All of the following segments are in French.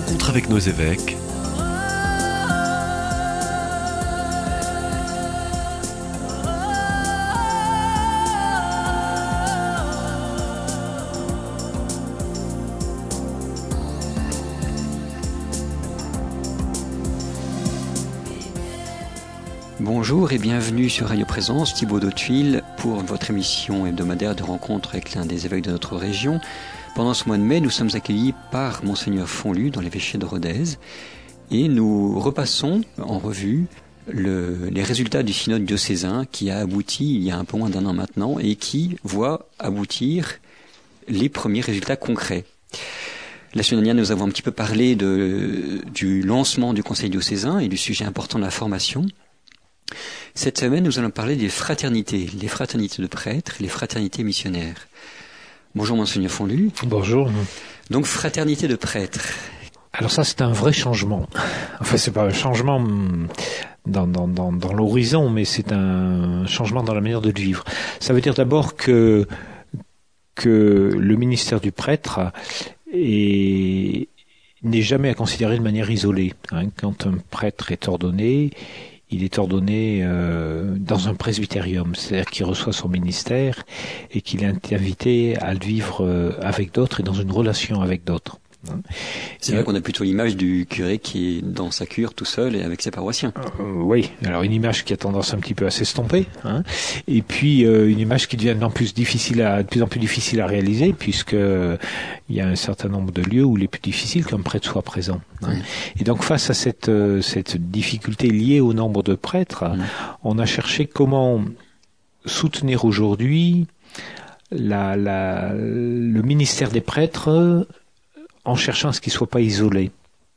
rencontre avec nos évêques. Bonjour et bienvenue sur Radio Présence, Thibaut d'Hauteville, pour votre émission hebdomadaire de rencontre avec l'un des évêques de notre région. Pendant ce mois de mai, nous sommes accueillis par Monseigneur Fonlu dans l'évêché de Rodez et nous repassons en revue les résultats du synode diocésain qui a abouti il y a un peu moins d'un an maintenant et qui voit aboutir les premiers résultats concrets. La semaine dernière, nous avons un petit peu parlé du lancement du conseil diocésain et du sujet important de la formation. Cette semaine, nous allons parler des fraternités, les fraternités de prêtres, les fraternités missionnaires. Bonjour Monseigneur Fonlu. Bonjour. Donc fraternité de prêtres. Alors ça, c'est un vrai changement. Enfin, c'est pas un changement dans l'horizon, mais c'est un changement dans la manière de le vivre. Ça veut dire d'abord que le ministère du prêtre n'est jamais à considérer de manière isolée. Quand un prêtre est ordonné, il est ordonné dans un presbytérium, c'est-à-dire qu'il reçoit son ministère et qu'il est invité à le vivre avec d'autres et dans une relation avec d'autres. C'est vrai qu'on a plutôt l'image du curé qui est dans sa cure tout seul et avec ses paroissiens. Oui, alors une image qui a tendance un petit peu à s'estomper, et puis une image qui devient de plus en plus difficile à réaliser, puisque il y a un certain nombre de lieux où il est plus difficile qu'un prêtre soit présent. Et donc face à cette difficulté liée au nombre de prêtres, on a cherché comment soutenir aujourd'hui le ministère des prêtres en cherchant à ce qu'ils ne soient pas isolés.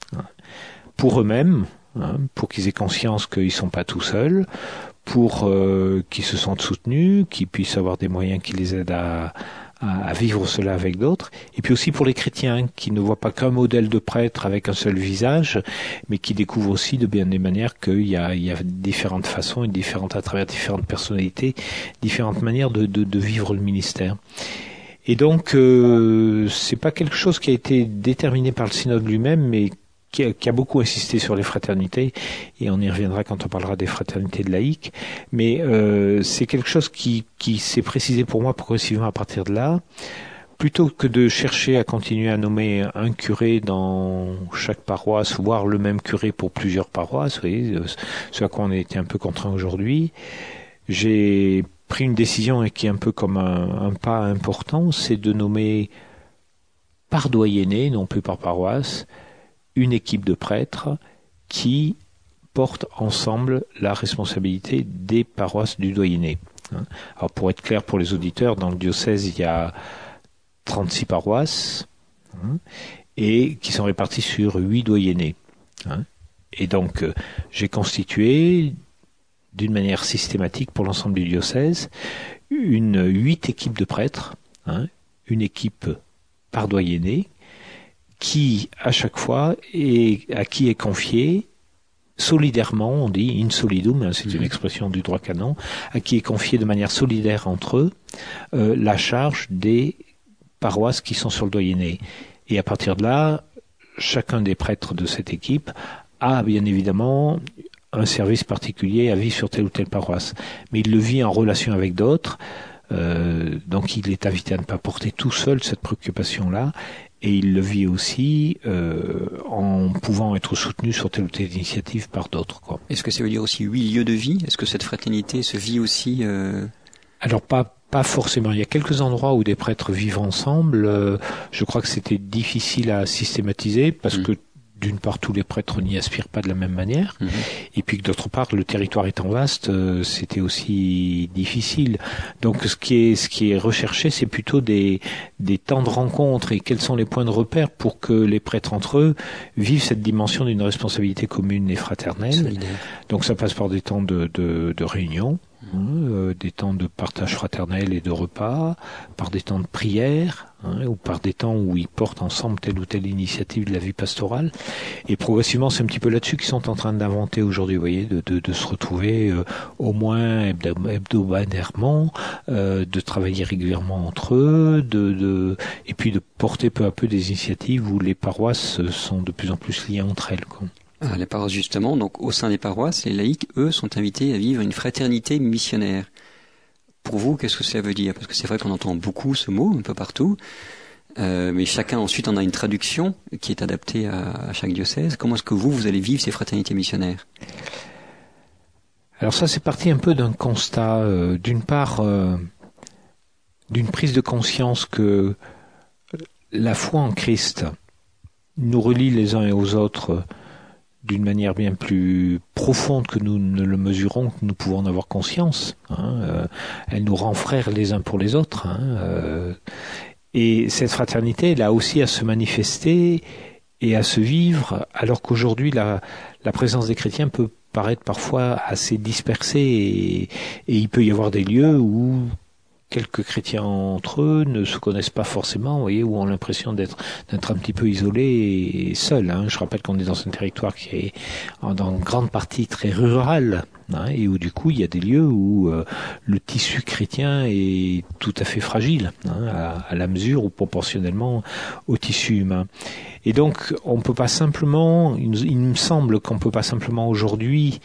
Pour eux-mêmes, pour qu'ils aient conscience qu'ils ne sont pas tout seuls, pour qu'ils se sentent soutenus, qu'ils puissent avoir des moyens qui les aident à vivre cela avec d'autres, et puis aussi pour les chrétiens, qui ne voient pas qu'un modèle de prêtre avec un seul visage, mais qui découvrent aussi de bien des manières qu'il y a différentes façons, à travers différentes personnalités, différentes manières de vivre le ministère. Et donc, c'est pas quelque chose qui a été déterminé par le synode lui-même, mais qui a beaucoup insisté sur les fraternités, et on y reviendra quand on parlera des fraternités de laïcs. Mais c'est quelque chose qui s'est précisé pour moi progressivement à partir de là. Plutôt que de chercher à continuer à nommer un curé dans chaque paroisse, voire le même curé pour plusieurs paroisses, vous voyez, ce à quoi on a été un peu contraint aujourd'hui, j'ai pris une décision et qui est un peu comme un pas important, c'est de nommer par doyenné, non plus par paroisse, une équipe de prêtres qui portent ensemble la responsabilité des paroisses du doyenné. Alors pour être clair pour les auditeurs, dans le diocèse, il y a 36 paroisses et qui sont réparties sur 8 doyennés. Et donc j'ai constitué d'une manière systématique pour l'ensemble du diocèse, 8 équipes de prêtres, une équipe par doyenné, qui à chaque fois à qui est confié solidairement, on dit in solidum, c'est une expression du droit canon, à qui est confié de manière solidaire entre eux la charge des paroisses qui sont sur le doyenné. Et à partir de là, chacun des prêtres de cette équipe a bien évidemment un service particulier à vivre sur telle ou telle paroisse. Mais il le vit en relation avec d'autres, donc il est invité à ne pas porter tout seul cette préoccupation-là, et il le vit aussi en pouvant être soutenu sur telle ou telle initiative par d'autres. Est-ce que ça veut dire aussi 8 lieux de vie ? Est-ce que cette fraternité se vit aussi Alors pas forcément. Il y a quelques endroits où des prêtres vivent ensemble. Je crois que c'était difficile à systématiser parce que d'une part, tous les prêtres n'y aspirent pas de la même manière, et puis que d'autre part, le territoire étant vaste, c'était aussi difficile. Donc, ce qui est recherché, c'est plutôt des temps de rencontre et quels sont les points de repère pour que les prêtres entre eux vivent cette dimension d'une responsabilité commune et fraternelle. Solidaire. Donc, ça passe par des temps de réunion. des temps de partage fraternel et de repas, par des temps de prière, ou par des temps où ils portent ensemble telle ou telle initiative de la vie pastorale. Et progressivement, c'est un petit peu là-dessus qu'ils sont en train d'inventer aujourd'hui, vous voyez, de se retrouver au moins hebdomadairement, de travailler régulièrement entre eux, et puis de porter peu à peu des initiatives où les paroisses sont de plus en plus liées entre elles, quoi. Ah, les paroisses, justement, donc au sein des paroisses, les laïcs, eux, sont invités à vivre une fraternité missionnaire. Pour vous, qu'est-ce que ça veut dire? Parce que c'est vrai qu'on entend beaucoup ce mot un peu partout, mais chacun ensuite en a une traduction qui est adaptée à chaque diocèse. Comment est-ce que vous allez vivre ces fraternités missionnaires? Alors ça, c'est parti un peu d'un constat, d'une part, d'une prise de conscience que la foi en Christ nous relie les uns et aux autres d'une manière bien plus profonde que nous ne le mesurons, que nous pouvons en avoir conscience. Elle nous rend frères les uns pour les autres. Et cette fraternité, elle a aussi à se manifester et à se vivre, alors qu'aujourd'hui, la présence des chrétiens peut paraître parfois assez dispersée, et il peut y avoir des lieux où quelques chrétiens entre eux ne se connaissent pas forcément, vous voyez, ou ont l'impression d'être un petit peu isolés et seuls. Je rappelle qu'on est dans un territoire qui est en grande partie très rural, et où du coup il y a des lieux où le tissu chrétien est tout à fait fragile, à la mesure ou proportionnellement au tissu humain. Et donc on peut pas simplement, il me semble qu'on peut pas simplement aujourd'hui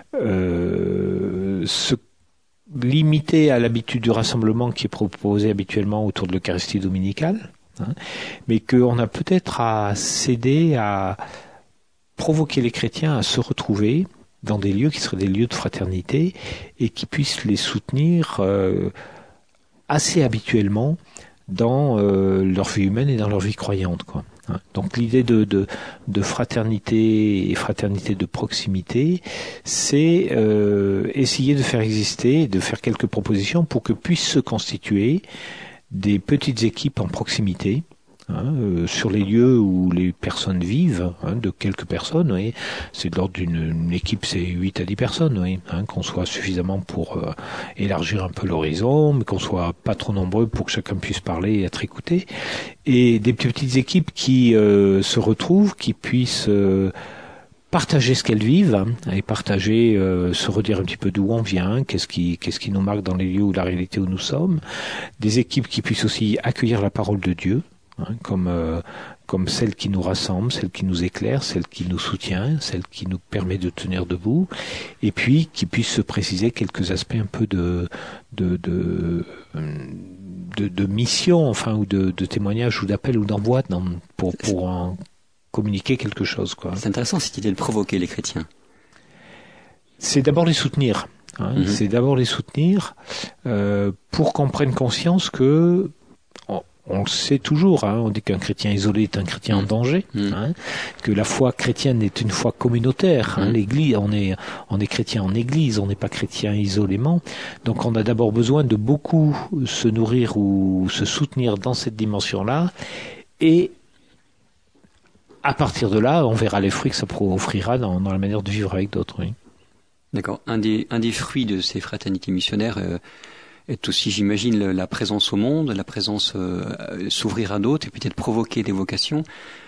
se limité à l'habitude du rassemblement qui est proposé habituellement autour de l'Eucharistie dominicale, mais qu'on a peut-être à s'aider à provoquer les chrétiens à se retrouver dans des lieux qui seraient des lieux de fraternité et qui puissent les soutenir assez habituellement dans leur vie humaine et dans leur vie croyante, quoi. Donc l'idée de fraternité et fraternité de proximité, c'est essayer de faire exister, de faire quelques propositions pour que puissent se constituer des petites équipes en proximité, sur les lieux où les personnes vivent, de quelques personnes, oui. C'est de l'ordre d'une équipe, c'est 8 à 10 personnes, oui, qu'on soit suffisamment pour élargir un peu l'horizon, mais qu'on soit pas trop nombreux pour que chacun puisse parler et être écouté, et des petites équipes qui se retrouvent, qui puissent partager ce qu'elles vivent, et partager, se redire un petit peu d'où on vient, qu'est-ce qui nous marque dans les lieux où la réalité où nous sommes, des équipes qui puissent aussi accueillir la parole de Dieu, comme celle qui nous rassemble, celle qui nous éclaire, celle qui nous soutient, celle qui nous permet de tenir debout, et puis qui puisse se préciser quelques aspects un peu de mission, enfin, ou de témoignage, ou d'appel, ou d'envoi, pour en communiquer quelque chose, quoi. C'est intéressant cette idée de provoquer les chrétiens. C'est d'abord les soutenir. C'est d'abord les soutenir pour qu'on prenne conscience que on le sait toujours, on dit qu'un chrétien isolé est un chrétien en danger, que la foi chrétienne est une foi communautaire. L'Église, on est chrétien en Église, on n'est pas chrétien isolément. Donc on a d'abord besoin de beaucoup se nourrir ou se soutenir dans cette dimension-là, et à partir de là, on verra les fruits que ça offrira dans la manière de vivre avec d'autres. Oui. D'accord. Un des fruits de ces fraternités missionnaires est aussi, j'imagine, la présence au monde, la présence s'ouvrir à d'autres et peut-être provoquer des vocations.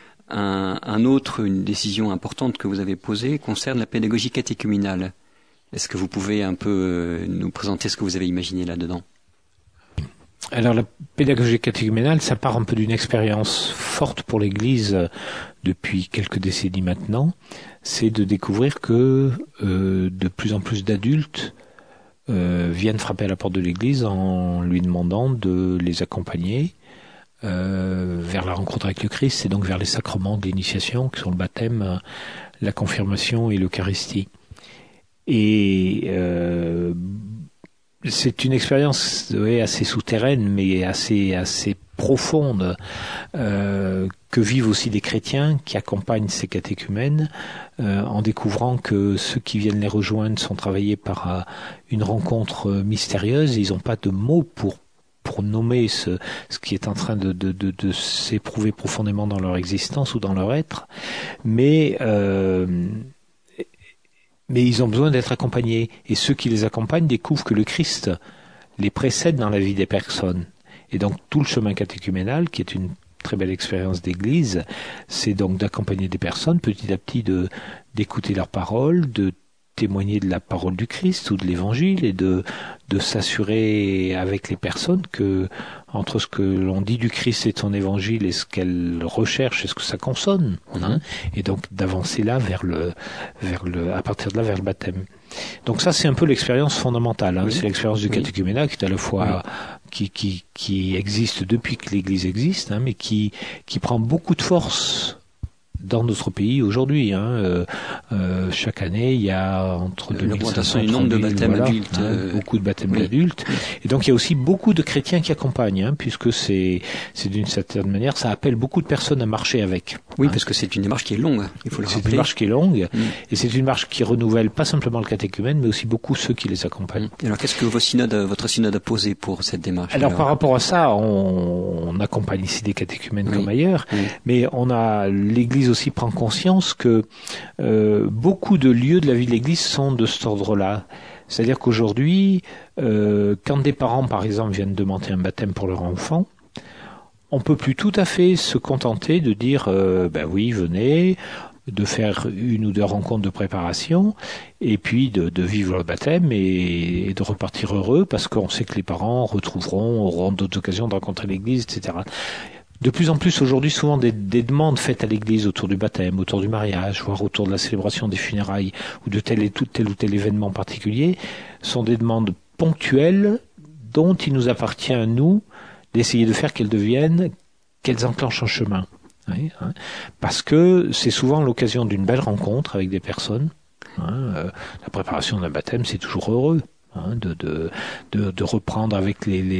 Une décision importante que vous avez posée concerne la pédagogie catéchuménale. Est-ce que vous pouvez un peu nous présenter ce que vous avez imaginé là-dedans? Alors la pédagogie catéchuménale, ça part un peu d'une expérience forte pour l'Église depuis quelques décennies maintenant. C'est de découvrir que de plus en plus d'adultes viennent frapper à la porte de l'Église en lui demandant de les accompagner vers la rencontre avec le Christ, et donc vers les sacrements de l'initiation, qui sont le baptême, la confirmation et l'Eucharistie. Et c'est une expérience assez souterraine, mais assez profonde, que vivent aussi des chrétiens qui accompagnent ces catéchumènes, en découvrant que ceux qui viennent les rejoindre sont travaillés par une rencontre mystérieuse. Ils n'ont pas de mots pour nommer ce qui est en train de s'éprouver profondément dans leur existence ou dans leur être, mais mais ils ont besoin d'être accompagnés. Et ceux qui les accompagnent découvrent que le Christ les précède dans la vie des personnes. Et donc tout le chemin catéchuménal, qui est une très belle expérience d'église, c'est donc d'accompagner des personnes petit à petit, d'écouter leurs paroles, de témoigner de la parole du Christ ou de l'Évangile, et de s'assurer avec les personnes que entre ce que l'on dit du Christ et de son Évangile et ce qu'elles recherchent, est-ce que ça consonne, et donc d'avancer là à partir de là vers le baptême. Donc ça, c'est un peu l'expérience fondamentale. Oui. C'est l'expérience du catéchuménat qui est à la fois qui existe depuis que l'Église existe, mais qui prend beaucoup de force dans notre pays aujourd'hui. Chaque année, il y a entre 2500 et 3000 nombre de baptêmes adultes, beaucoup de baptêmes d'adultes. Et donc il y a aussi beaucoup de chrétiens qui accompagnent, puisque c'est d'une certaine manière, ça appelle beaucoup de personnes à marcher avec. Oui, parce que c'est une démarche qui est longue, il faut le rappeler. C'est une démarche qui est longue, et c'est une marche qui renouvelle pas simplement le catéchumène, mais aussi beaucoup ceux qui les accompagnent. Alors qu'est-ce que votre synode a posé pour cette démarche? Alors par rapport à ça, on accompagne ici des catéchumènes comme ailleurs, mais l'Église aussi prend conscience que beaucoup de lieux de la vie de l'Église sont de cet ordre-là. C'est-à-dire qu'aujourd'hui, quand des parents, par exemple, viennent demander un baptême pour leur enfant, on peut plus tout à fait se contenter de dire oui, venez, de faire une ou deux rencontres de préparation, et puis de vivre le baptême et de repartir heureux, parce qu'on sait que les parents auront d'autres occasions de rencontrer l'Église, etc. De plus en plus aujourd'hui, souvent des demandes faites à l'Église autour du baptême, autour du mariage, voire autour de la célébration des funérailles ou de tel ou tel événement particulier, sont des demandes ponctuelles dont il nous appartient à nous d'essayer de faire qu'elles enclenchent un chemin. Parce que c'est souvent l'occasion d'une belle rencontre avec des personnes. La préparation d'un baptême, c'est toujours heureux. De reprendre avec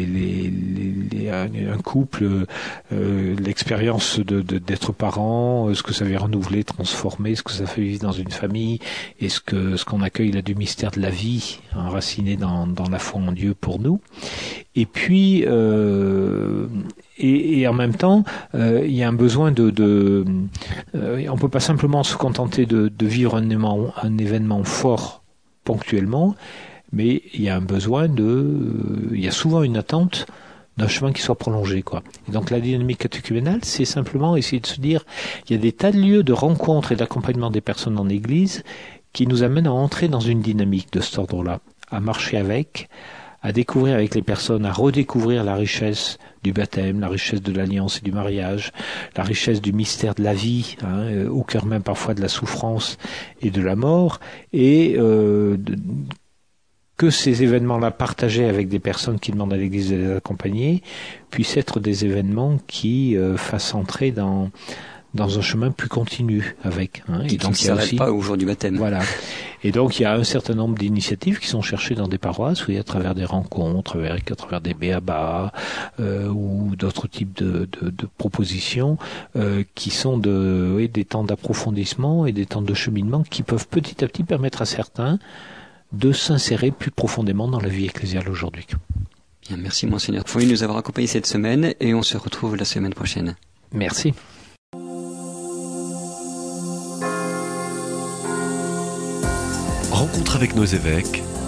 un couple l'expérience d'être parent, ce que ça fait renouveler, transformer, ce que ça fait vivre dans une famille, et ce qu'on accueille là du mystère de la vie enraciné dans la foi en Dieu pour nous. Et puis et en même temps il y a un besoin on peut pas simplement se contenter de vivre un événement fort ponctuellement, mais il y a un besoin il y a souvent une attente d'un chemin qui soit prolongé, quoi. Et donc la dynamique catéchuménale, c'est simplement essayer de se dire, il y a des tas de lieux de rencontres et d'accompagnement des personnes en Église qui nous amènent à entrer dans une dynamique de cet ordre-là, à marcher avec, à découvrir avec les personnes, à redécouvrir la richesse du baptême, la richesse de l'alliance et du mariage, la richesse du mystère de la vie, au cœur même parfois de la souffrance et de la mort, et que ces événements-là partagés avec des personnes qui demandent à l'Église de les accompagner puissent être des événements qui fassent entrer dans un chemin plus continu avec. Et donc il n'y s'arrête pas au jour du baptême. Voilà. Et donc il y a un certain nombre d'initiatives qui sont cherchées dans des paroisses, à travers des rencontres, à travers des béabas ou d'autres types de propositions qui sont des temps d'approfondissement et des temps de cheminement qui peuvent petit à petit permettre à certains de s'insérer plus profondément dans la vie ecclésiale aujourd'hui. Bien, merci Monseigneur Fonlu de nous avoir accompagnés cette semaine, et on se retrouve la semaine prochaine. Merci. Rencontre avec nos évêques,